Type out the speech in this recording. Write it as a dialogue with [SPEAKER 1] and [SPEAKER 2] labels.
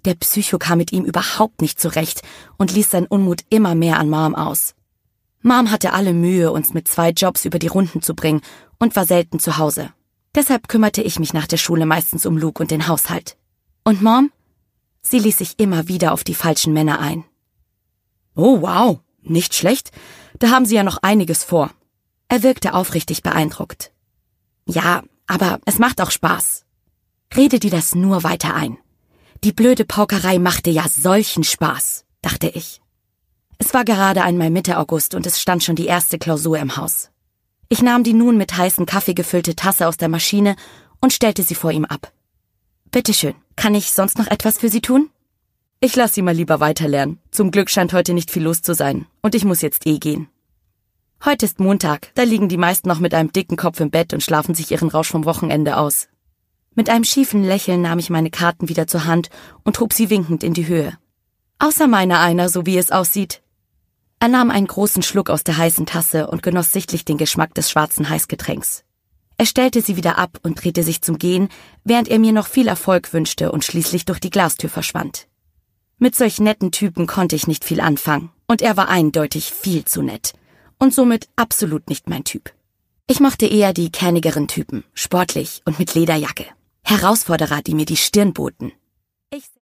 [SPEAKER 1] Der Psycho kam mit ihm überhaupt nicht zurecht und ließ seinen Unmut immer mehr an Mom aus. Mom hatte alle Mühe, uns mit 2 Jobs über die Runden zu bringen und war selten zu Hause. Deshalb kümmerte ich mich nach der Schule meistens um Luke und den Haushalt. Und Mom? Sie ließ sich immer wieder auf die falschen Männer ein. Oh wow, nicht schlecht. Da haben Sie ja noch einiges vor. Er wirkte aufrichtig beeindruckt. Ja, aber es macht auch Spaß. Rede dir das nur weiter ein. Die blöde Paukerei machte ja solchen Spaß, dachte ich. Es war gerade einmal Mitte August und es stand schon die erste Klausur im Haus. Ich nahm die nun mit heißem Kaffee gefüllte Tasse aus der Maschine und stellte sie vor ihm ab. Bitteschön, kann ich sonst noch etwas für Sie tun? Ich lasse Sie mal lieber weiterlernen. Zum Glück scheint heute nicht viel los zu sein und ich muss jetzt gehen. Heute ist Montag, da liegen die meisten noch mit einem dicken Kopf im Bett und schlafen sich ihren Rausch vom Wochenende aus. Mit einem schiefen Lächeln nahm ich meine Karten wieder zur Hand und hob sie winkend in die Höhe. Außer meiner einer, so wie es aussieht. Er nahm einen großen Schluck aus der heißen Tasse und genoss sichtlich den Geschmack des schwarzen Heißgetränks. Er stellte sie wieder ab und drehte sich zum Gehen, während er mir noch viel Erfolg wünschte und schließlich durch die Glastür verschwand. Mit solch netten Typen konnte ich nicht viel anfangen, und er war eindeutig viel zu nett und somit absolut nicht mein Typ. Ich mochte eher die kernigeren Typen, sportlich und mit Lederjacke. Herausforderer, die mir die Stirn boten.